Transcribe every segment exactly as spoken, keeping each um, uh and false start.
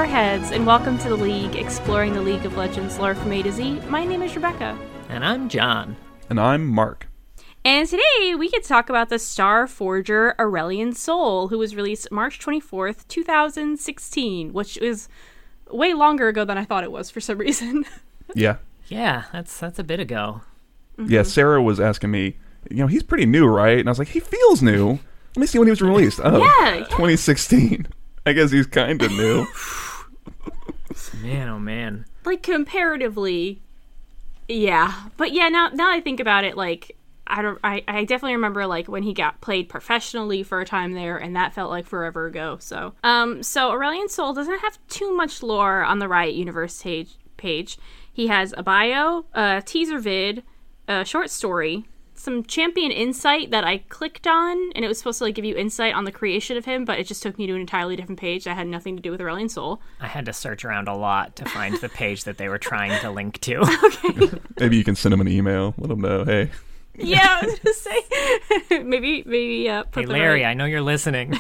Loreheads, and welcome to the League, exploring the League of Legends lore from A to Z. My name is Rebecca. And I'm John. And I'm Mark. And today we get to talk about the Star Forger Aurelion Sol, who was released March twenty-fourth, twenty sixteen, which is way longer ago than I thought it was for some reason. Yeah. Yeah, that's that's a bit ago. Mm-hmm. Yeah, Sarah was asking me, you know, he's pretty new, right? And I was like, he feels new. Let me see when he was released. Oh, yeah, yeah. twenty sixteen. I guess he's kind of new. Man, oh man. Like, comparatively, yeah. But yeah, now now I think about it, like, I don't. I, I definitely remember, like, when he got played professionally for a time there, and that felt like forever ago. So, um, so Aurelion Sol doesn't have too much lore on the Riot Universe page. page. He has a bio, a teaser vid, a short story, some champion insight that I clicked on, and it was supposed to like give you insight on the creation of him, but it just took me to an entirely different page that had nothing to do with Aurelion Sol. I had to search around a lot to find the page that they were trying to link to. Okay. Maybe you can send him an email. Let him know, hey. Yeah, I was gonna say. maybe, maybe, uh, put Hey, the Larry, right... I know you're listening.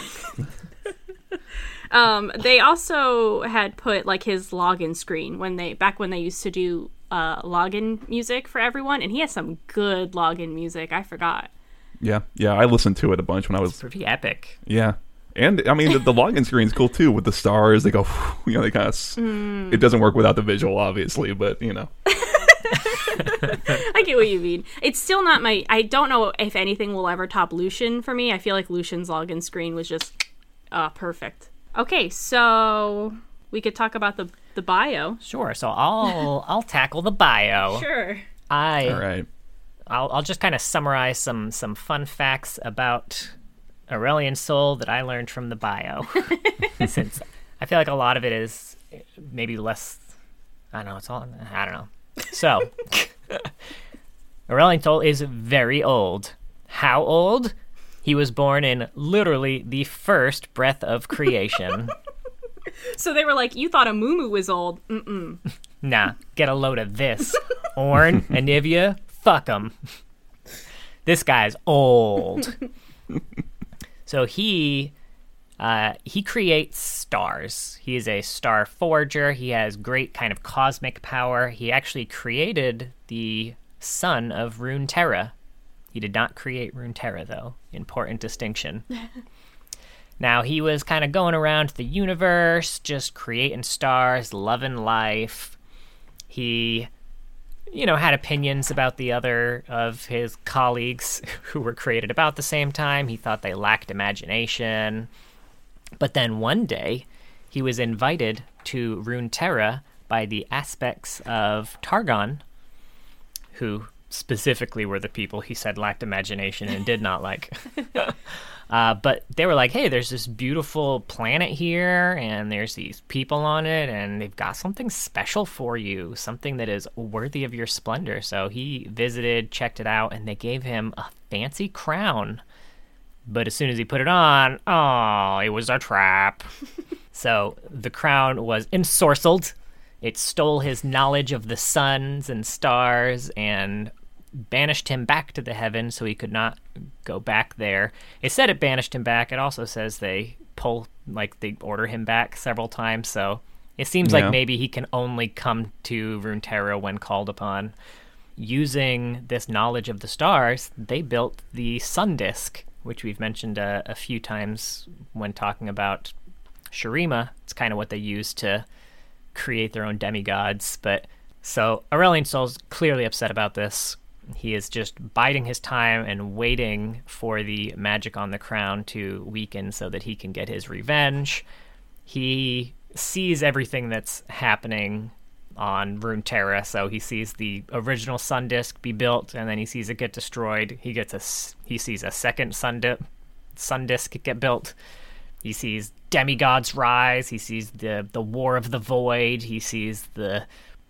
Um, they also had put like his login screen when they back when they used to do uh, login music for everyone, and he has some good login music. I forgot. Yeah, yeah, I listened to it a bunch when I was... It's pretty epic. Yeah. And, I mean, the, the login screen's cool, too, with the stars. They go, you know, they kind of... Mm. It doesn't work without the visual, obviously, but, you know. I get what you mean. It's still not my... I don't know if anything will ever top Lucian for me. I feel like Lucian's login screen was just uh, perfect. Okay, so we could talk about the the bio. Sure. So I'll I'll tackle the bio. Sure. I All right. I'll I'll just kind of summarize some some fun facts about Aurelion Sol that I learned from the bio. Since I feel like a lot of it is maybe less. I don't know. It's all I don't know. So Aurelion Sol is very old. How old? He was born in literally the first breath of creation. So they were like, you thought a Mumu was old. Mm-mm. Nah, get a load of this. Ornn, Anivia, fuck 'em. This guy's old. So he uh, he creates stars. He is a star forger. He has great kind of cosmic power. He actually created the sun of Runeterra. He did not create Runeterra, though. Important distinction. Now, he was kind of going around the universe, just creating stars, loving life. He, you know, had opinions about the other of his colleagues who were created about the same time. He thought they lacked imagination. But then one day, he was invited to Runeterra by the aspects of Targon, who... specifically were the people he said lacked imagination and did not like. uh, but they were like, hey, there's this beautiful planet here, and there's these people on it, and they've got something special for you, something that is worthy of your splendor. So he visited, checked it out, and they gave him a fancy crown. But as soon as he put it on, oh, it was a trap. So the crown was ensorcelled. It stole his knowledge of the suns and stars and banished him back to the heavens so he could not go back there. It said it banished him back. It also says they pull, like, they order him back several times. So it seems Yeah. like maybe he can only come to Runeterra when called upon. Using this knowledge of the stars, they built the sun disk, which we've mentioned a, a few times when talking about Shurima. It's kind of what they use to create their own demigods. But so Aurelion Sol's clearly upset about this. He is just biding his time and waiting for the magic on the crown to weaken so that he can get his revenge. He sees everything that's happening on Runeterra, so he sees the original sun disk be built, and then he sees it get destroyed. He gets a he sees a second sun di- sun disk get built. He sees demigods rise. He sees the the War of the Void. He sees the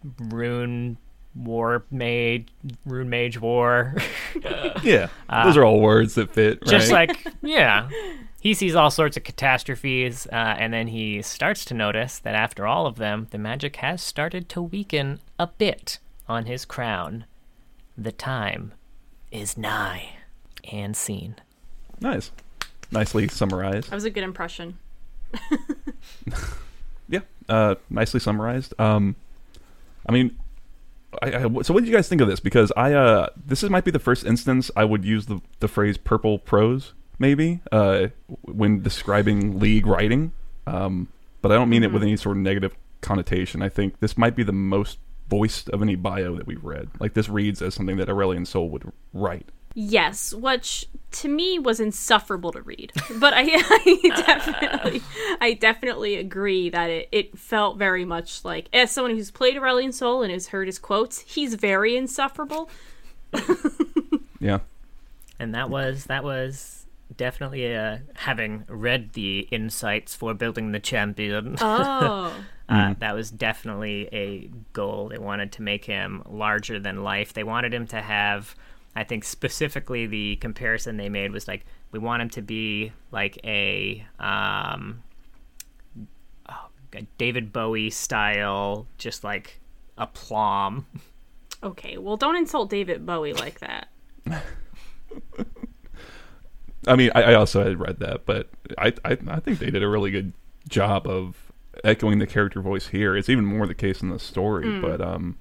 Rune War Mage, Rune Mage War. Yeah, those uh, are all words that fit, right? Just like, yeah. He sees all sorts of catastrophes, uh, and then he starts to notice that after all of them, the magic has started to weaken a bit on his crown. The time is nigh. And scene. Nice. Nicely summarized. That was a good impression. Yeah, uh, nicely summarized. Um, I mean, I, I, so what did you guys think of this? Because I, uh, this is, might be the first instance I would use the the phrase "purple prose," maybe, uh, when describing League writing. Um, but I don't mean mm-hmm. it with any sort of negative connotation. I think this might be the most voiced of any bio that we've read. Like, this reads as something that Aurelian Sol would write. Yes, which to me was insufferable to read. But I, I definitely, I definitely agree that it, it felt very much like, as someone who's played Aurelian Sol and has heard his quotes, he's very insufferable. Yeah, and that was that was definitely uh, having read the insights for building the champion. Oh. Uh, mm. That was definitely a goal. They wanted to make him larger than life. They wanted him to have, I think specifically the comparison they made was like, we want him to be like a, um, oh, a David Bowie style, just like aplomb. Okay, well, don't insult David Bowie like that. I mean, I, I also had read that, but I, I I think they did a really good job of echoing the character voice here. It's even more the case in the story, mm. but um,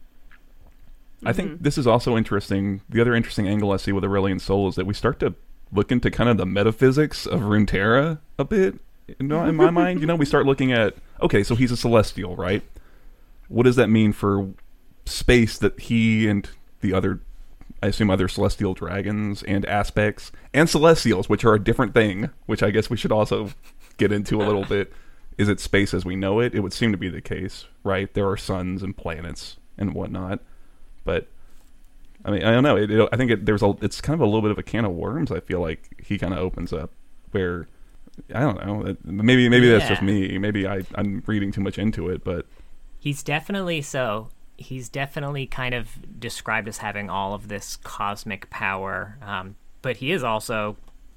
I mm-hmm. think this is also interesting. The other interesting angle I see with Aurelian Sol is that we start to look into kind of the metaphysics of Runeterra a bit. You know, in my mind, you know, we start looking at, okay, so he's a celestial, right? What does that mean for space that he and the other, I assume other celestial dragons and aspects, and celestials, which are a different thing, which I guess we should also get into a little bit. Is it space as we know it? It would seem to be the case, right? There are suns and planets and whatnot, but I mean, I don't know. It, it, I think it, there's a. It's kind of a little bit of a can of worms. I feel like he kind of opens up where I don't know. It, maybe maybe yeah. that's just me. Maybe I, I'm reading too much into it, but he's definitely so. He's definitely kind of described as having all of this cosmic power, um, but he is also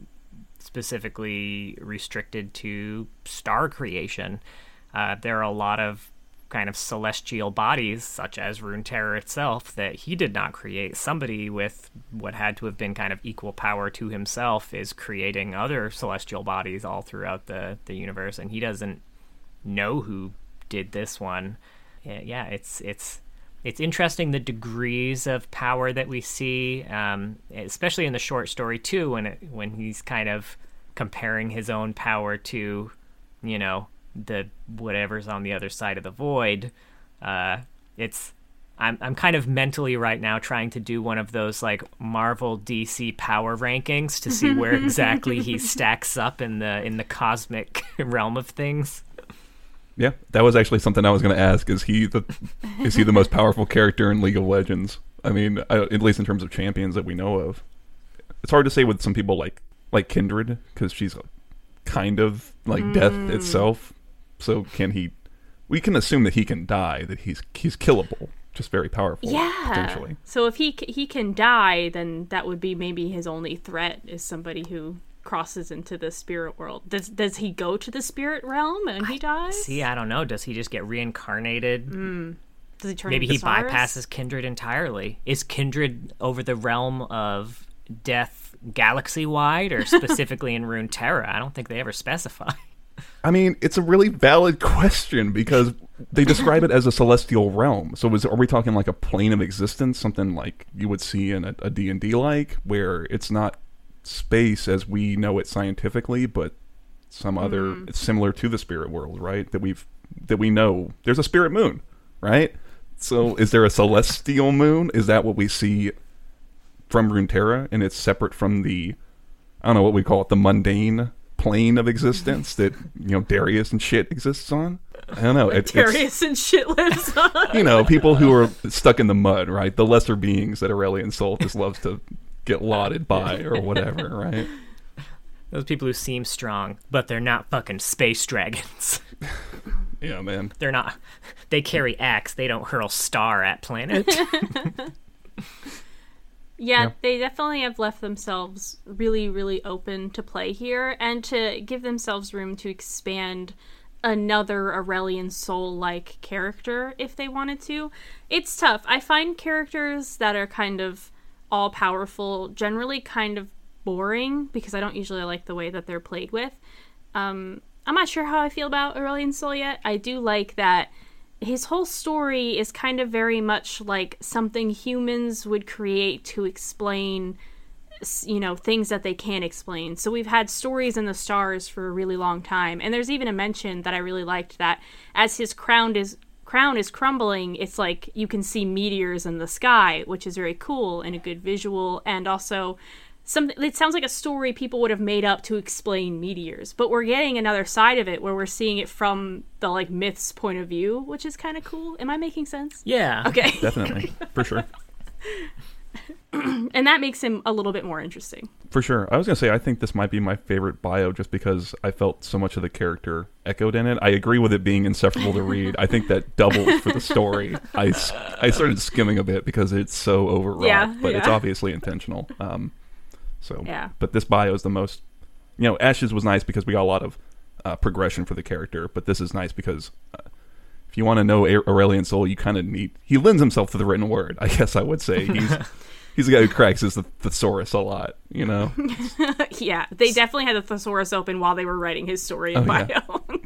specifically restricted to star creation. Uh, there are a lot of kind of celestial bodies, such as Runeterra itself, that he did not create. Somebody with what had to have been kind of equal power to himself is creating other celestial bodies all throughout the, the universe, and he doesn't know who did this one. Yeah, it's it's it's interesting the degrees of power that we see, um, especially in the short story too, when it, when he's kind of comparing his own power to, you know, the whatever's on the other side of the void. Uh, it's I'm I'm kind of mentally right now trying to do one of those like Marvel D C power rankings to see where exactly he stacks up in the in the cosmic realm of things. Yeah, that was actually something I was going to ask. Is he the is he the most powerful character in League of Legends? I mean, I, at least in terms of champions that we know of. It's hard to say with some people like like Kindred, because she's kind of like mm. death itself. So can he? We can assume that he can die. That he's he's killable, just very powerful. Yeah. Potentially. So if he he can die, then that would be maybe his only threat is somebody who crosses into the spirit world. Does does he go to the spirit realm and he dies? See, I don't know. Does he just get reincarnated? Mm. Does he turn Maybe into he Cyrus? bypasses Kindred entirely. Is Kindred over the realm of death galaxy-wide or specifically in Runeterra? I don't think they ever specify. I mean, it's a really valid question because they describe it as a celestial realm. So is, are we talking like a plane of existence, something like you would see in a, a D and D like, where it's not space as we know it scientifically, but some other mm. it's similar to the spirit world, right? That we've that we know there's a spirit moon, right? So is there a celestial moon? Is that what we see from Runeterra, and it's separate from the I don't know what we call it, the mundane plane of existence that, you know, Darius and shit exists on? I don't know. It, Darius and shit lives on. You know, people who are stuck in the mud, right? The lesser beings that Aurelian Sol just loves to get lauded by or whatever, right? Those people who seem strong, but they're not fucking space dragons. Yeah, man. They're not. They carry axe. They don't hurl star at planet. Yeah, yeah, they definitely have left themselves really, really open to play here and to give themselves room to expand another Aurelian Sol-like character if they wanted to. It's tough. I find characters that are kind of all-powerful generally kind of boring because I don't usually like the way that they're played with. Um, I'm not sure how I feel about Aurelion Sol yet. I do like that his whole story is kind of very much like something humans would create to explain, you know, things that they can't explain. So we've had stories in the stars for a really long time, and there's even a mention that I really liked that as his crown is crown is crumbling, it's like you can see meteors in the sky, which is very cool and a good visual, and also something. It sounds like a story people would have made up to explain meteors, but we're getting another side of it where we're seeing it from the like myth's point of view, which is kind of cool. Am I making sense? Yeah. Okay. Definitely, for sure. And that makes him a little bit more interesting. For sure. I was going to say, I think this might be my favorite bio just because I felt so much of the character echoed in it. I agree with it being insufferable to read. I think that doubles for the story. I, I started skimming a bit because it's so overwrought, Yeah, but yeah. it's obviously intentional. Um, so, Yeah. But this bio is the most, you know, Ashes was nice because we got a lot of uh, progression for the character, but this is nice because uh, if you want to know A- Aurelion Sol, you kind of need, he lends himself to the written word, I guess I would say. He's... He's the guy who cracks his thesaurus a lot, you know? Yeah, they definitely had the thesaurus open while they were writing his story in Oh, bio. yeah.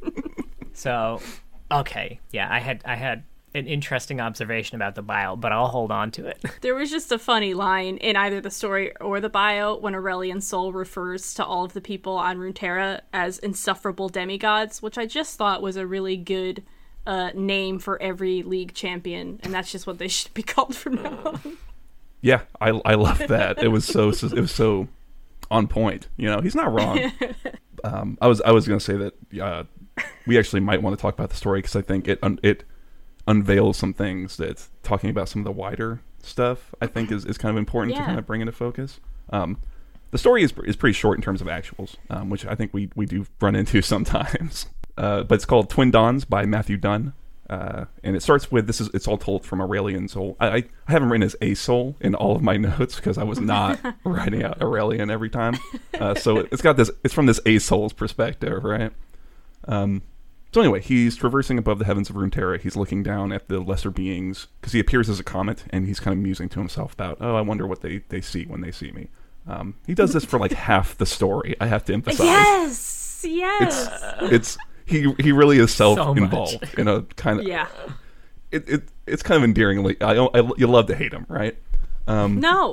So, okay, yeah, I had I had an interesting observation about the bio, but I'll hold on to it. There was just a funny line in either the story or the bio when Aurelion Sol refers to all of the people on Runeterra as insufferable demigods, which I just thought was a really good uh, name for every league champion, and that's just what they should be called from now on. Yeah, I I love that. It was so it was so on point. You know, he's not wrong. Um, I was I was going to say that uh, we actually might want to talk about the story because I think it un- it unveils some things that talking about some of the wider stuff I think is, is kind of important Yeah. to kind of bring into focus. Um, the story is is pretty short in terms of actuals, um, which I think we we do run into sometimes. Uh, but it's called Twin Dawns by Matthew Dunn. Uh, and it starts with this is it's all told from Aurelion Sol. I, I, I haven't written as a soul in all of my notes because I was not writing out Aurelion every time. Uh, so it, it's got this it's from this a soul's perspective, right? Um, so anyway, he's traversing above the heavens of Runeterra. He's looking down at the lesser beings because he appears as a comet, and he's kind of musing to himself about, oh, I wonder what they, they see when they see me. Um, he does this for like half the story. I have to emphasize. Yes, yes. It's it's. He he really is self-involved So in a kind of Yeah. It, it it's kind of endearingly. I, I you love to hate him, right? Um, No,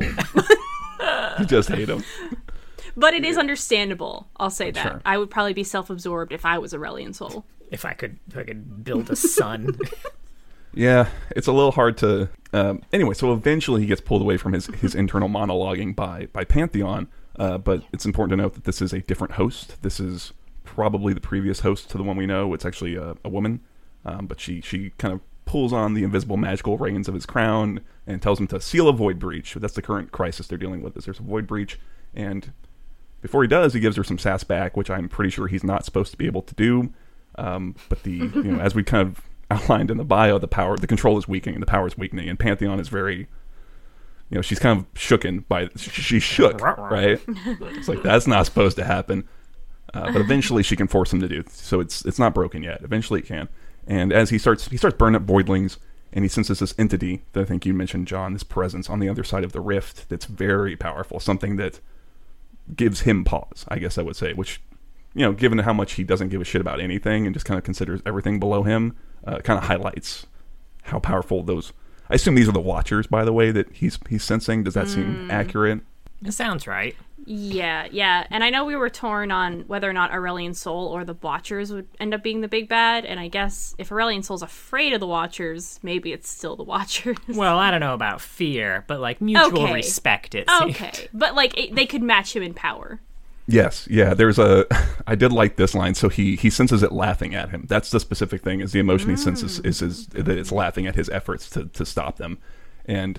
you just hate him. but it is understandable. I'll say that. Sure. I would probably be self-absorbed if I was Aurelion Sol. If I could, if I could build a sun. Yeah, it's a little hard to. Um, anyway, so eventually he gets pulled away from his his internal monologuing by by Pantheon. Uh, but it's important to note that this is a different host. This is probably the previous host to the one we know. It's actually a, a woman, um, but she she kind of pulls on the invisible magical reins of his crown and tells him to seal a void breach. That's the current crisis they're dealing with. Is there's a void breach, and before he does, he gives her some sass back, which I'm pretty sure he's not supposed to be able to do. Um, but the you know as we kind of outlined in the bio, the power, the control is weakening, the power is weakening, and Pantheon is very, you know, she's kind of shooken by she's shook, right? It's like that's not supposed to happen. Uh, but eventually she can force him to do so. It's it's not broken yet. Eventually it can. And as he starts he starts burning up voidlings, and he senses this entity that I think you mentioned, John, this presence on the other side of the rift that's very powerful, something that gives him pause, I guess I would say, which, you know, given how much he doesn't give a shit about anything and just kind of considers everything below him, uh, kind of highlights how powerful those. I assume these are the Watchers, by the way, that he's he's sensing. Does that mm. seem accurate? It sounds right. Yeah, yeah. And I know we were torn on whether or not Aurelion Sol or the Watchers would end up being the big bad. And I guess if Aurelion Sol's afraid of the Watchers, maybe it's still the Watchers. Well, I don't know about fear, but like mutual okay. respect, it seems. Okay. But like it, they could match him in power. Yes, yeah. There's a. I did like this line. So he he senses it laughing at him. That's the specific thing. Is the emotion mm. he senses is, is that it's laughing at his efforts to to stop them, and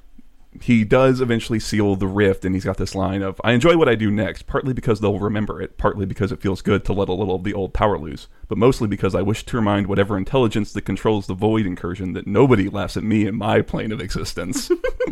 he does eventually seal the rift. And he's got this line of, "I enjoy what I do next, partly because they'll remember it, partly because it feels good to let a little of the old power loose, but mostly because I wish to remind whatever intelligence that controls the void incursion that nobody laughs at me in my plane of existence."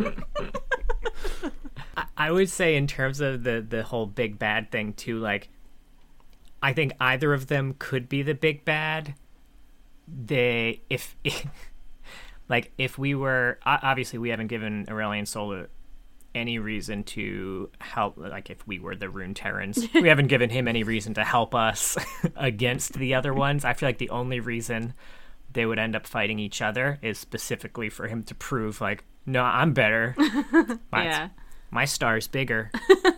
I would say in terms of the, the whole big bad thing too, like, I think either of them could be the big bad. They, if, if like, if we were, obviously we haven't given Aurelion Sol a, any reason to help, like if we were the Runeterrans, we haven't given him any reason to help us against the other ones. I feel like the only reason they would end up fighting each other is specifically for him to prove, like, no, I'm better. My, yeah. my star's bigger.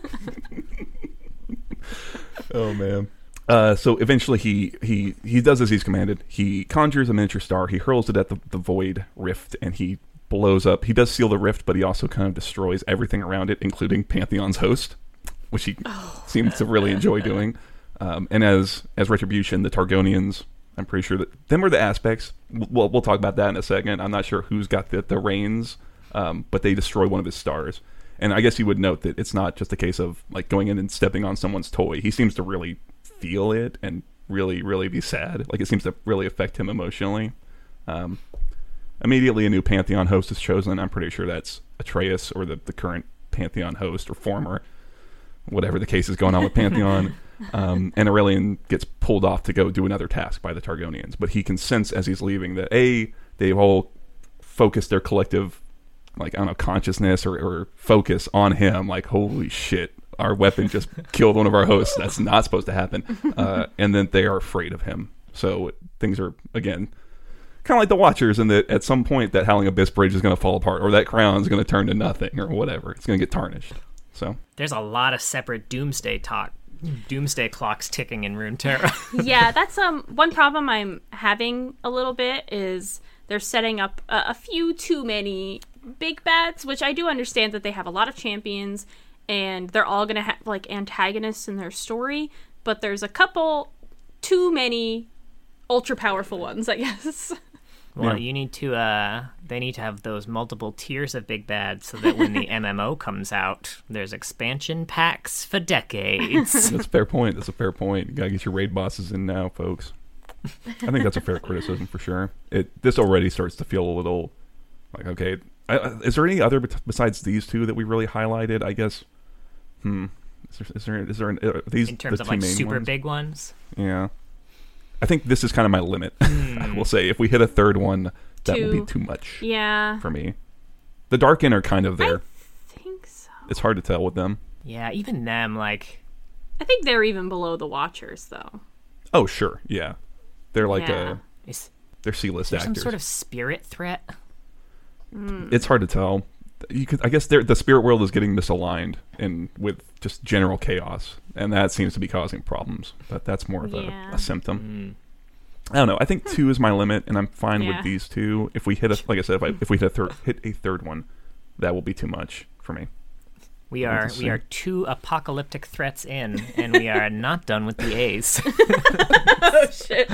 Oh, man. Uh, so eventually he, he, he does as he's commanded. He conjures a miniature star. He hurls it at the, the void rift, and he blows up. He does seal the rift, but he also kind of destroys everything around it, including Pantheon's host, which he oh. seems to really enjoy doing. Um, and as as retribution, the Targonians, I'm pretty sure that them are the aspects. We'll, we'll talk about that in a second. I'm not sure who's got the, the reins, um, but they destroy one of his stars. And I guess you would note that it's not just a case of like going in and stepping on someone's toy. He seems to really feel it and really, really be sad. Like it seems to really affect him emotionally. Um, immediately, a new Pantheon host is chosen. I'm pretty sure that's Atreus or the, the current Pantheon host or former, whatever the case is going on with Pantheon. um, and Aurelian gets pulled off to go do another task by the Targonians. But he can sense as he's leaving that A, they've all focused their collective, like, I don't know, consciousness or, or focus on him. Like, holy shit, our weapon just killed one of our hosts. That's not supposed to happen. Uh, and then they are afraid of him. So things are, again, kind of like the Watchers, in that at some point that Howling Abyss Bridge is going to fall apart, or that crown is going to turn to nothing, or whatever. It's going to get tarnished. So there's a lot of separate doomsday talk, doomsday clocks ticking in Runeterra. Yeah, that's um one problem I'm having a little bit is they're setting up a, a few too many big bads, which I do understand that they have a lot of champions and they're all going to have like antagonists in their story, but there's a couple too many ultra powerful ones, I guess. Well, yeah. you need to, uh, they need to have those multiple tiers of big bad so that when the M M O comes out, there's expansion packs for decades. That's a fair point. That's a fair point. You gotta get your raid bosses in now, folks. I think that's a fair criticism for sure. It This already starts to feel a little like, okay, I, I, is there any other besides these two that we really highlighted? I guess. Hmm. Is there? Is there? Is there an, uh, these in terms the of two like main super ones? big ones? Yeah. I think this is kind of my limit. Mm. I will say, if we hit a third one, that Two. will be too much. Yeah. For me, the Darkin are kind of there. I think so. It's hard to tell with them. Yeah, even them, like. I think they're even below the Watchers, though. Oh, sure. Yeah. They're like Yeah. a. Is, They're C-list is there actors. some sort of spirit threat? Mm. It's hard to tell. You could, I guess, the spirit world is getting misaligned and with just general chaos, and that seems to be causing problems. But that's more of Yeah. a, a symptom. Mm. I don't know. I think two is my limit, and I'm fine Yeah. with these two. If we hit a, like I said, if, I, if we hit a third, hit a third one, that will be too much for me. We I'd like are to we see. are two apocalyptic threats in, and we are not done with the A's. Oh, shit.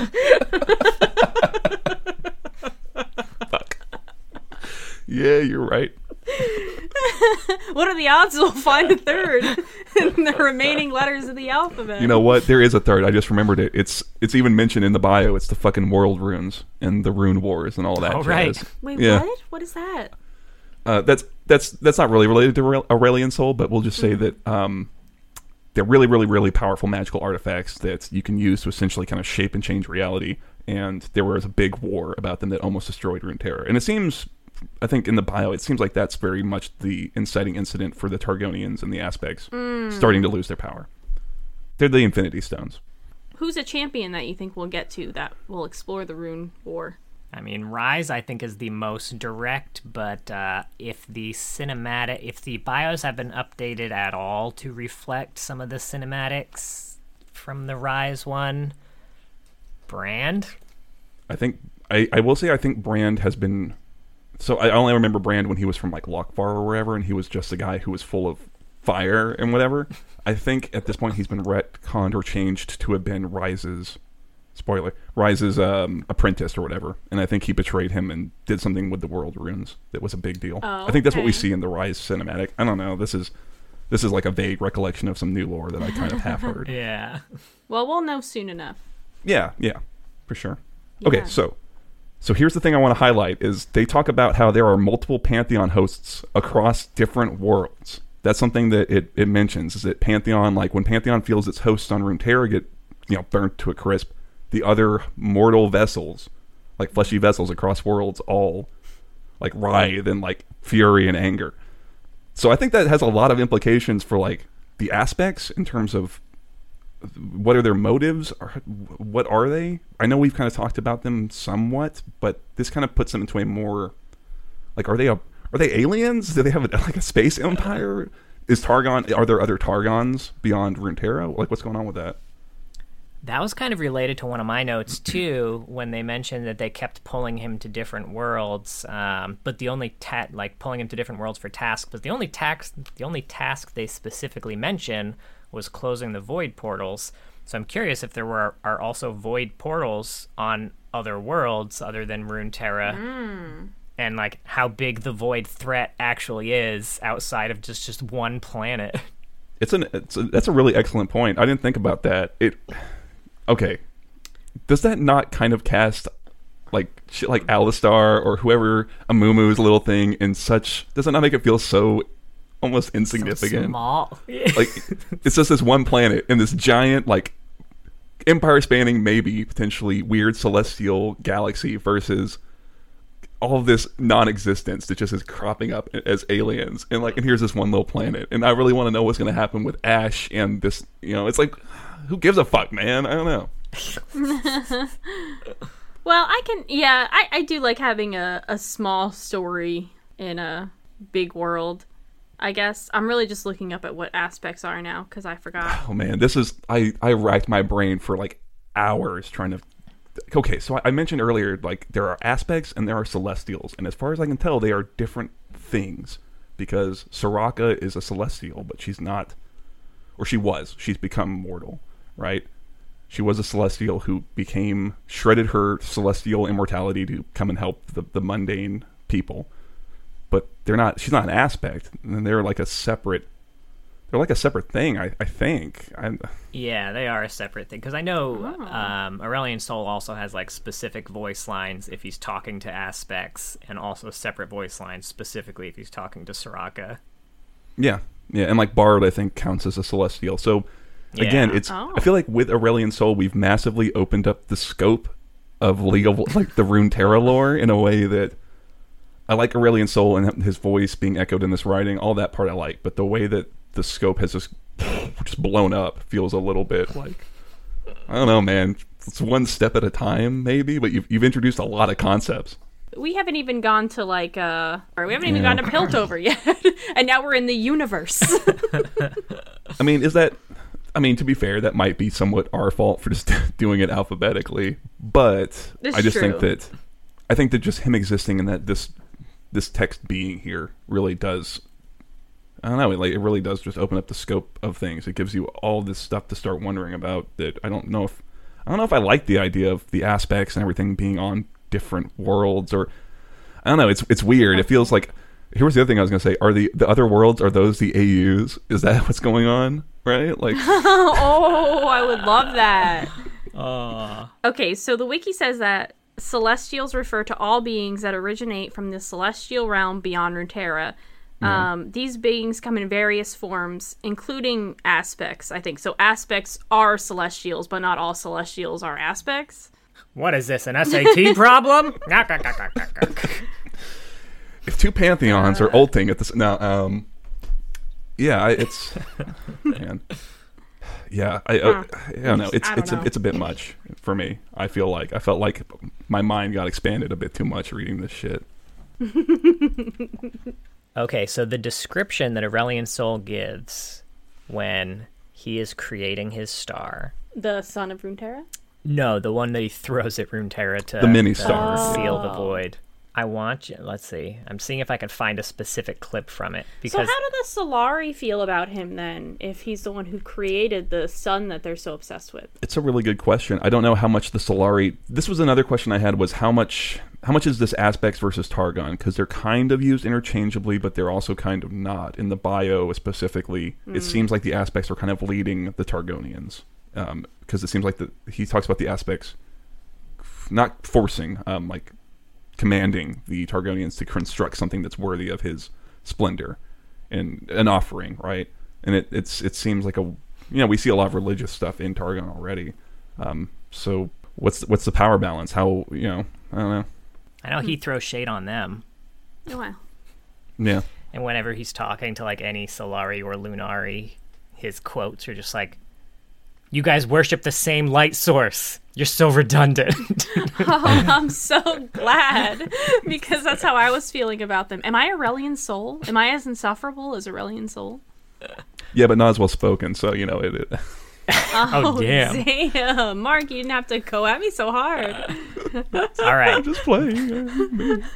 Fuck. Yeah, you're right. What are the odds we'll find a third in the remaining letters of the alphabet? You know what? There is a third. I just remembered it. It's it's even mentioned in the bio. It's the fucking world runes and the rune wars and all that. Oh, jazz. right. Wait, Yeah. what? What is that? Uh, that's that's that's not really related to Aurel- Aurelian Soul, but we'll just say Mm-hmm. that um, they're really, really, really powerful magical artifacts that you can use to essentially kind of shape and change reality. And there was a big war about them that almost destroyed Runeterra. And it seems, I think in the bio, it seems like that's very much the inciting incident for the Targonians and the aspects Mm. starting to lose their power. They're the Infinity Stones. Who's a champion that you think we'll get to that will explore the Rune War? I mean, Rise, I think, is the most direct, but uh, if the cinematic, if the bios have been updated at all to reflect some of the cinematics from the Rise one, Brand? I think, I, I will say, I think Brand has been, so I only remember Brand when he was from like Lockvar or wherever, and he was just a guy who was full of fire and whatever. I think at this point he's been retconned or changed to have been Rise's, spoiler, Rise's um, apprentice or whatever, and I think he betrayed him and did something with the world runes that was a big deal. Oh, I think that's what we okay. see in the Rise cinematic. I don't know, this is this is like a vague recollection of some new lore that I kind of half heard. Yeah. Well, we'll know soon enough. Yeah, yeah, for sure. Yeah. Okay, so so here's the thing I want to highlight is they talk about how there are multiple Pantheon hosts across different worlds. That's something that it, it mentions, is that Pantheon, like when Pantheon feels its hosts on Runeterra get, you know, burnt to a crisp, the other mortal vessels, like fleshy vessels across worlds, all like writhe in like fury and anger. So I think that has a lot of implications for like the aspects in terms of what are their motives, or what are they? I know we've kind of talked about them somewhat, but this kind of puts them into a more like, are they a are they aliens? Do they have a, like a space empire? Is Targon? Are there other Targons beyond Runeterra? Like, what's going on with that? That was kind of related to one of my notes too, when they mentioned that they kept pulling him to different worlds, um, but the only ta- like pulling him to different worlds for tasks. But the only task, the only task they specifically mention was closing the void portals. So I'm curious if there were are also void portals on other worlds other than Runeterra, Mm. and like how big the void threat actually is outside of just just one planet. It's an it's a, that's a really excellent point. I didn't think about that. It okay. Does that not kind of cast like shit like Alistar or whoever, Amumu's little thing, in such? Does it not make it feel so almost insignificant? So small. Like it's just this one planet in this giant like empire spanning, maybe potentially weird celestial galaxy versus all of this non-existence that just is cropping up as aliens, and like, and here's this one little planet, and I really want to know what's going to happen with Ash and this. You know, it's like, who gives a fuck, man? I don't know. Well, I can, yeah, I, I do like having a, a small story in a big world, I guess. I'm really just looking up at what aspects are now, because I forgot. Oh man, this is, I, I racked my brain for like hours trying to, okay, so I, I mentioned earlier, like, there are aspects and there are celestials, and as far as I can tell, they are different things, because Soraka is a celestial, but she's not, or she was, she's become mortal, right? She was a celestial who became, shredded her celestial immortality to come and help the, the mundane people. But they're not, she's not an aspect. And they're like a separate, they're like a separate thing, I, I think. I, Yeah, they are a separate thing. Because I know Oh. um, Aurelion Sol also has like specific voice lines if he's talking to aspects, and also separate voice lines specifically if he's talking to Soraka. yeah, yeah. And like Bard, I think, counts as a celestial. So again, Yeah. it's, Oh. I feel like with Aurelion Sol, we've massively opened up the scope of League of, like, the Runeterra lore in a way that I like Aurelion Sol and his voice being echoed in this writing. All that part I like, but the way that the scope has just just blown up feels a little bit like, I don't know, man. It's one step at a time, maybe, but you've you've introduced a lot of concepts. We haven't even gone to, like, uh, or we haven't even Yeah. gone to Piltover yet, and now we're in the universe. I mean, is that? I mean, to be fair, that might be somewhat our fault for just doing it alphabetically, but That's I just think true. that I think that just him existing and that this this text being here really does. I don't know. It, like, it really does just open up the scope of things. It gives you all this stuff to start wondering about. That I don't know if I don't know if I like the idea of the aspects and everything being on different worlds, or I don't know. It's it's weird. It feels like. Here was the other thing I was going to say. Are the the other worlds, are those the A Us? Is that what's going on? Right? Like, Oh, I would love that. Uh, Okay, so the wiki says that celestials refer to all beings that originate from the celestial realm beyond Runeterra. Um, these beings come in various forms, including aspects, I think. So aspects are celestials, but not all celestials are aspects. what is this, an S A T problem? if two pantheons are ulting at this now, um, yeah, I, it's man, yeah, I, uh, I don't know. It's I don't it's know. a it's a bit much for me. I feel like I felt like my mind got expanded a bit too much reading this shit. Okay, so the description that Aurelion Sol gives when he is creating his star. The son of Runeterra? No, the one that he throws at Runeterra to The mini to star. seal the Oh. void. I want you. Let's see. I'm seeing if I can find a specific clip from it So because how do the Solari feel about him then, if he's the one who created the sun that they're so obsessed with? It's a really good question. I don't know how much the Solari. This was another question I had, was how much how much is this aspects versus Targon, because they're kind of used interchangeably, but they're also kind of not. In the bio specifically, it seems like the aspects are kind of leading the Targonians, because it seems like the, he talks about the aspects not forcing, um, like commanding the Targonians to construct something that's worthy of his splendor and an offering, right? And it it's it seems like a, you know, we see a lot of religious stuff in Targon already. Um, so what's what's the power balance? How, you know, I don't know. I know he throws shade on them. Oh, wow. Yeah. And whenever he's talking to like any Solari or Lunari, his quotes are just like, "You guys worship the same light source. You're so redundant." Oh, I'm so glad, because that's how I was feeling about them. Am I Aurelian Soul? Am I as insufferable as Aurelian Soul? Yeah, but not as well spoken, so, you know, it... it Oh, Oh, damn. damn. Mark, you didn't have to go at me so hard. All right. I'm just playing.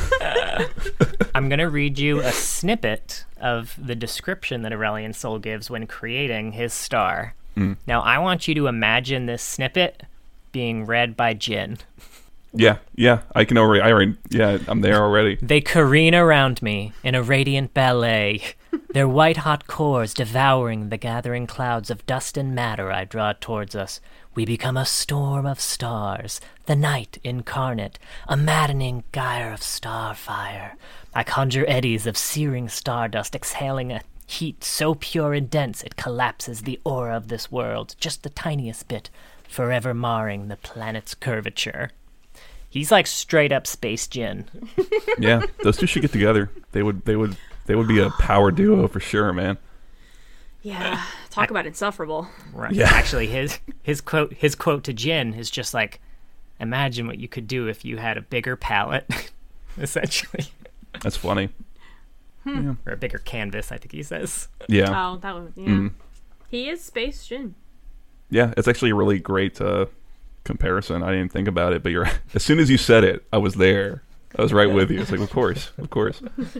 I'm going to read you a snippet of the description that Aurelian Soul gives when creating his star. Mm. Now, I want you to imagine this snippet being read by Jin. Yeah, yeah, I can already... I already... Yeah, I'm there already. They careen around me in a radiant ballet, their white-hot cores devouring the gathering clouds of dust and matter I draw towards us. We become a storm of stars, the night incarnate, a maddening gyre of star fire. I conjure eddies of searing stardust exhaling a heat so pure and dense it collapses the aura of this world, just the tiniest bit, forever marring the planet's curvature. He's like straight up Space Jin. Yeah, those two should get together. They would... They would... They would be a power duo for sure, man. Yeah, talk about insufferable. Right. Yeah. Actually, his his quote his quote to Jin is just like, "Imagine what you could do if you had a bigger palette," essentially, That's funny. Yeah. or a bigger canvas. I think he says. Yeah. Oh, that was, yeah. Mm. He is Space Jin. Yeah, it's actually a really great uh, comparison. I didn't think about it, but you're as soon as you said it, I was there. I was right with you. It's like, of course, of course.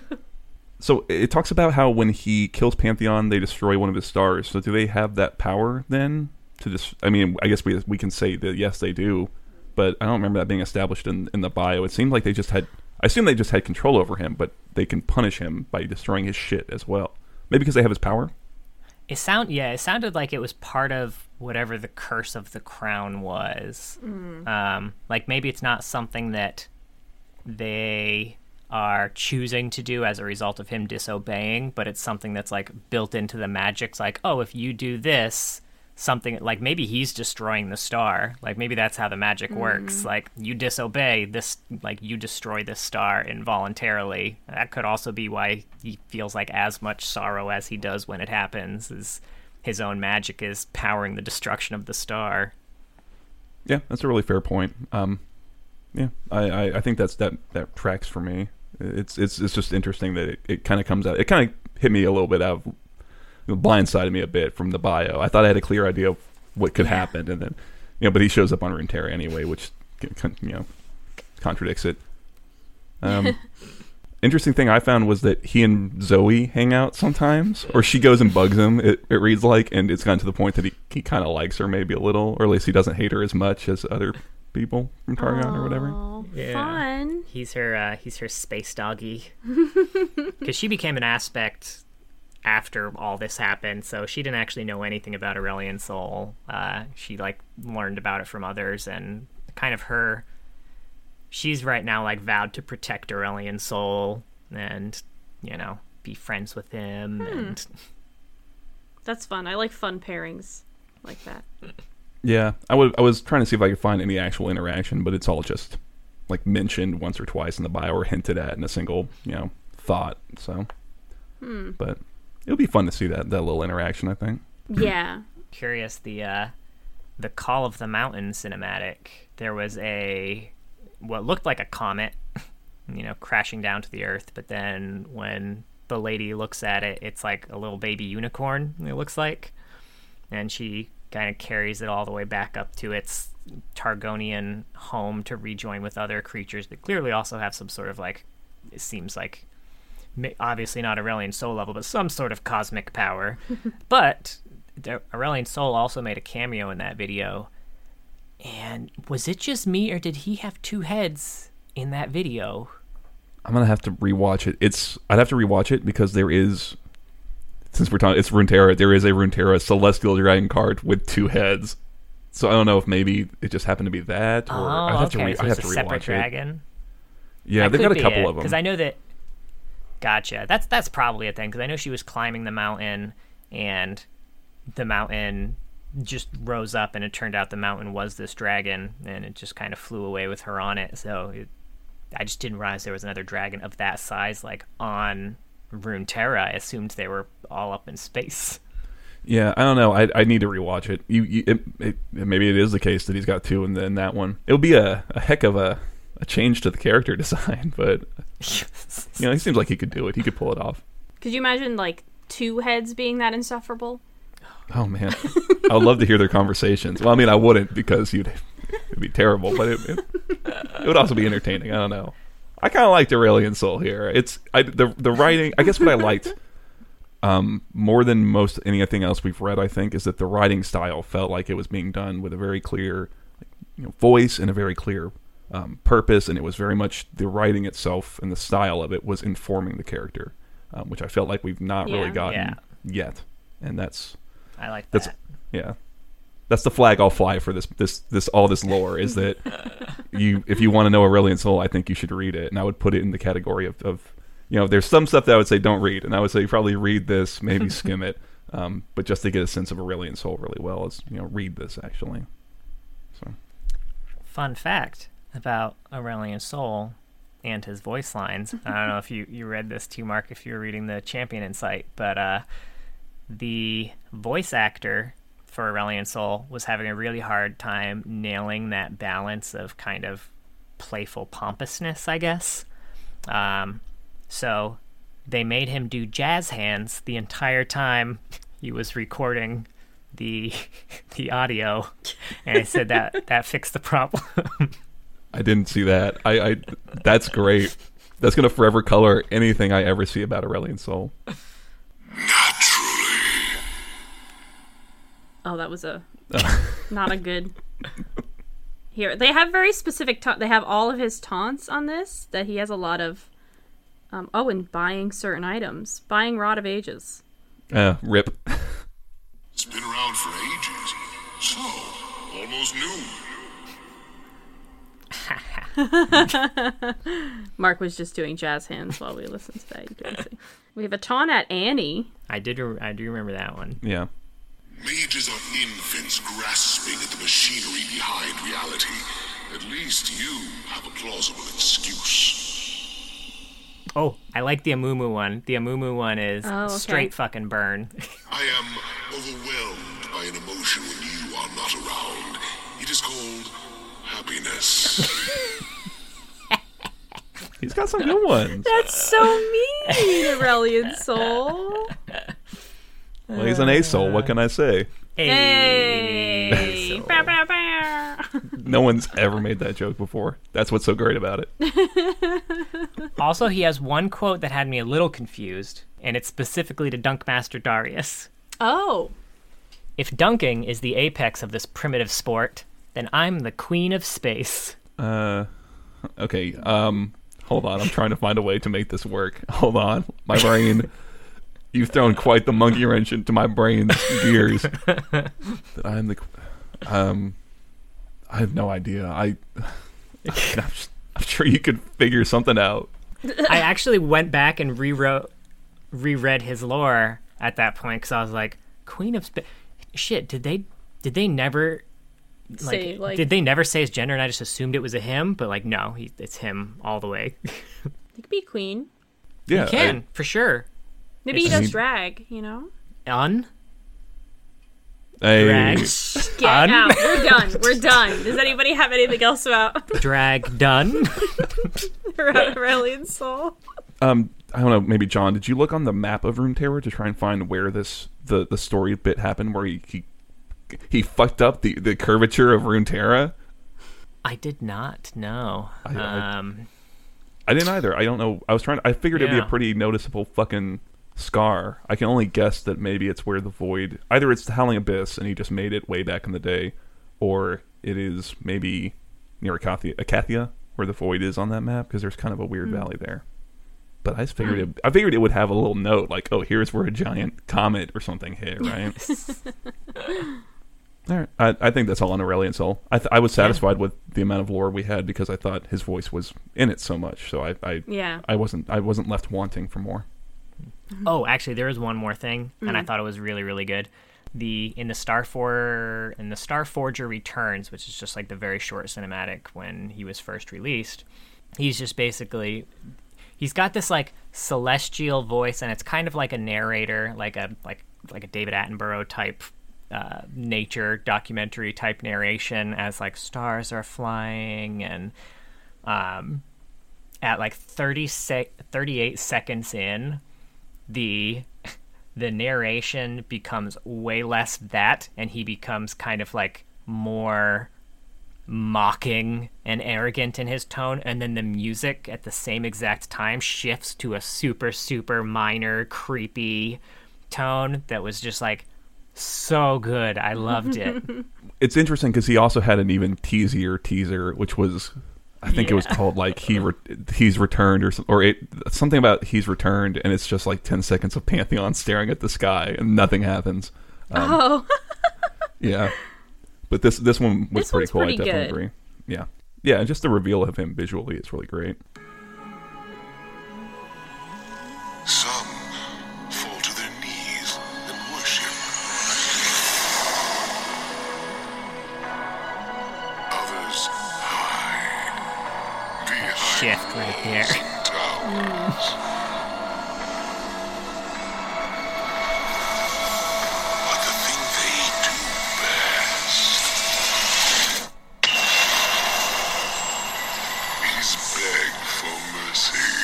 So it talks about how when he kills Pantheon, they destroy one of his stars. So do they have that power then to just? I mean, I guess we we can say that yes, they do, but I don't remember that being established in in the bio. It seemed like they just had. I assume they just had control over him, but they can punish him by destroying his shit as well. Maybe because they have his power. It sound yeah, it sounded like it was part of whatever the curse of the crown was. Um, like maybe it's not something that they are choosing to do as a result of him disobeying, but it's something that's like built into the magics. Like, oh, if you do this, something like maybe he's destroying the star. Like maybe that's how the magic works. Like you disobey this, like you destroy this star involuntarily. That could also be why he feels like as much sorrow as he does when it happens. Is his own magic is powering the destruction of the star. Yeah, that's a really fair point. Um, yeah, I, I, I think that's that that tracks for me. It's it's it's just interesting that it, it kind of comes out. It kind of hit me a little bit out of blindsided me a bit from the bio. I thought I had a clear idea of what could Yeah. happen, and then you know, but he shows up on Runeterra anyway, which you know contradicts it. Um, interesting thing I found was that he and Zoe hang out sometimes, or she goes and bugs him. It, it reads like, and it's gotten to the point that he he kind of likes her maybe a little, or at least he doesn't hate her as much as other people from Targon or whatever. Oh, Yeah. fun. He's her uh, he's her space doggy. Because she became an aspect after all this happened, so she didn't actually know anything about Aurelian Soul. Uh, she like learned about it from others, and kind of her. She's right now like vowed to protect Aurelian Soul and you know be friends with him. Hmm. And That's fun. I like fun pairings like that. Yeah, I would. I was trying to see if I could find any actual interaction, but it's all just like mentioned once or twice in the bio or hinted at in a single, you know, thought. So, Hmm. but it would be fun to see that that little interaction. I think. Yeah. curious, the uh, the Call of the Mountain cinematic. There was a what looked like a comet, you know, crashing down to the Earth, but then when the lady looks at it, it's like a little baby unicorn. It looks like, and she kind of carries it all the way back up to its Targonian home to rejoin with other creatures that clearly also have some sort of like, it seems like, obviously not Aurelian Soul level, but some sort of cosmic power. But the Aurelian Soul also made a cameo in that video. And was it just me, or did he have two heads in that video? I'm gonna have to rewatch it. It's I'd have to rewatch it because there is, since we're talking, it's Runeterra. There is a Runeterra Celestial Dragon card with two heads. So I don't know if maybe it just happened to be that, or Oh, I'd have okay, to re- so I'd it's have a to separate rewatch it. dragon. Yeah, That they've could got a be couple it, of them. Because I know that. Gotcha. That's that's probably a thing. Because I know she was climbing the mountain, and the mountain just rose up, and it turned out the mountain was this dragon, and it just kind of flew away with her on it. So it, I just didn't realize there was another dragon of that size, like on Runeterra, I assumed they were all up in space. Yeah, I don't know. I I need to rewatch it. You, you it, it, maybe it is the case that he's got two, and then that one. It'll be a, a heck of a, a change to the character design, but you know, he seems like he could do it. He could pull it off. Could you imagine like two heads being that insufferable? Oh man, I would love to hear their conversations. Well, I mean, I wouldn't because you'd it'd be terrible, but it, it, it would also be entertaining. liked. I don't know. I kind of liked Aurelion Sol here. It's I, the the writing. I guess what I liked um, more than most anything else we've read, I think, is that the writing style felt like it was being done with a very clear, you know, voice and a very clear um, purpose, and it was very much the writing itself and the style of it was informing the character, um, which I felt like we've not Yeah. really gotten Yeah. yet, and that's I like that's that. yeah. That's the flag I'll fly for this this this all this lore is that you if you want to know Aurelion Sol, I think you should read it, and I would put it in the category of, of you know, there's some stuff that I would say don't read, and I would say probably read this, maybe skim it, um, but just to get a sense of Aurelion Sol really well is, you know, read this actually. So Fun fact about Aurelion Sol and his voice lines. I don't know if you, you read this too, Mark, if you were reading the Champion Insight, but uh, the voice actor for Aurelion Sol was having a really hard time nailing that balance of kind of playful pompousness, I guess. Um, so they made him do jazz hands the entire time he was recording the the audio, and I said that that fixed the problem. I didn't see that. I, I that's great. That's gonna forever color anything I ever see about Aurelion Sol. Oh, that was a not a good. Here they have very specific. Ta- they have all of his taunts on this. That he has a lot of. Um, oh, and buying certain items, buying Rod of Ages. Uh, rip. It's been around for ages, so almost new. Mark was just doing jazz hands while we listened to that. You couldn't see. We have a taunt at Annie. I did. Re- I do remember that one. Yeah. Mages are infants grasping at the machinery behind reality. At least you have a plausible excuse. Oh, I like the Amumu one. The Amumu one is Oh, okay. straight fucking burn. I am overwhelmed by an emotion when you are not around. It is called happiness. He's got some good ones. That's so mean, Aurelion Sol. Well, he's an A-Sol. What can I say? Hey! So- Bow, bow, bow. No one's ever made that joke before. That's what's so great about it. Also, he has one quote that had me a little confused, and it's specifically to Dunkmaster Darius. Oh. If dunking is the apex of this primitive sport, then I'm the queen of space. Uh, okay. Um, hold on. I'm trying to find a way to make this work. Hold on. My brain. You've thrown quite the monkey wrench into my brain's gears. That I'm the. Um, I have no idea. I. I'm, I'm sure you could figure something out. I actually went back and rewrote, reread his lore at that point because I was like, Queen of Space. Shit, did they? Did they never? Like, Say, like- did they never say his gender? And I just assumed it was a him, but like, no, he, it's him all the way. He could be a queen. Yeah. He can for sure. Maybe he It's- does drag, you know? Un I, drag, Get Un? out. We're done. We're done. Does anybody have anything else about drag done. Aurelion Sol? um, I don't know. Maybe John, did you look on the map of Runeterra to try and find where this the, the story bit happened, where he he, he fucked up the, the curvature of Runeterra? I did not know. I- I- um, I didn't either. I don't know. I was trying to, I figured it'd be Yeah. a pretty noticeable fucking scar. I can only guess that maybe it's where the void, either it's the Howling Abyss and he just made it way back in the day, or it is maybe near Acathia, Acathia where the void is on that map, because there's kind of a weird Hmm. valley there. But I just figured it, I figured it would have a little note like, oh, here's where a giant comet or something hit, right? All right. I, I think that's all on Aurelion Sol. I, th- I was satisfied with the amount of lore we had because I thought his voice was in it so much. So I, I, Yeah. I wasn't I wasn't left wanting for more. Oh, actually, there was one more thing, and Mm-hmm. I thought it was really, really good. The in the Star For in the Star Forger Returns, which is just like the very short cinematic when he was first released. He's just basically he's got this like celestial voice, and it's kind of like a narrator, like a like like a David Attenborough type uh, nature documentary type narration, as like stars are flying, and um, at like thirty sec- thirty-eight seconds in, the the narration becomes way less that, and he becomes kind of like more mocking and arrogant in his tone, and then the music at the same exact time shifts to a super super minor creepy tone that was just like so good. I loved it. It's interesting because he also had an even teasier teaser, which was, I think Yeah. it was called like he re- he's returned or some- or it, something about he's returned, and it's just like ten seconds of Pantheon staring at the sky and nothing happens. Um, Oh, Yeah, but this this one was This pretty one's cool. pretty I definitely good. agree. Yeah, yeah, and just the reveal of him visually is really great. Some fall to their knees and worship. Others hide behind Shift right there. walls and towers. But the thing they do best is beg for mercy.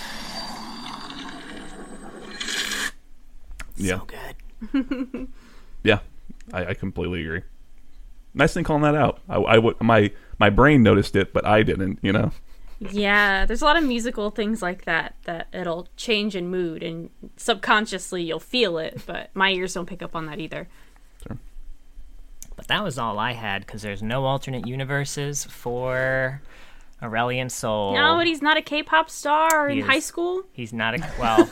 Yeah, So good. yeah, I, I completely agree. Nice thing calling that out. I, I would my my brain noticed it, but I didn't. You know. yeah. There's a lot of musical things like that that it'll change in mood, and subconsciously you'll feel it, but my ears don't pick up on that either. But that was all I had, because there's no alternate universes for Aurelian Soul. No, but he's not a K-pop star He in is. high school. He's not a well.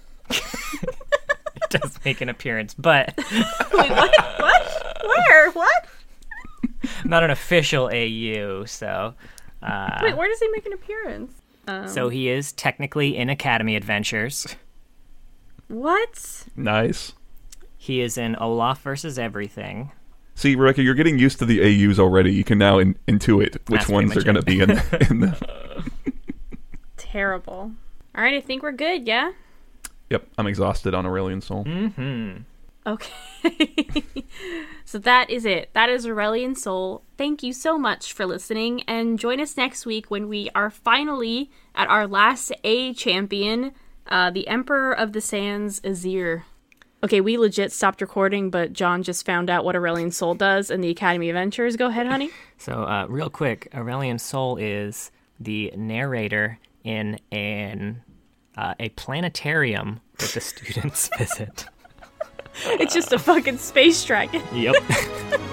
It does make an appearance, but Wait, what? What? Where? What? not an official A U. So, uh, Wait, where does he make an appearance? Um, so he is technically in Academy Adventures. what? Nice. He is in Olaf versus Everything. See, Rebecca, you're getting used to the A Us already. You can now in, intuit which That's pretty ones are much going to it. be in, in the. Terrible. All right, I think we're good. Yeah. Yep, I'm exhausted on Aurelian Soul. Mm-hmm. Okay. So that is it. That is Aurelian Soul. Thank you so much for listening, and join us next week when we are finally at our last A champion, uh, the Emperor of the Sands, Azir. Okay, we legit stopped recording, but John just found out what Aurelian Soul does in the Academy Adventures. Go ahead, honey. So, uh, real quick, Aurelian Soul is the narrator in an uh, a planetarium that the students visit. It's just a fucking space dragon. Yep.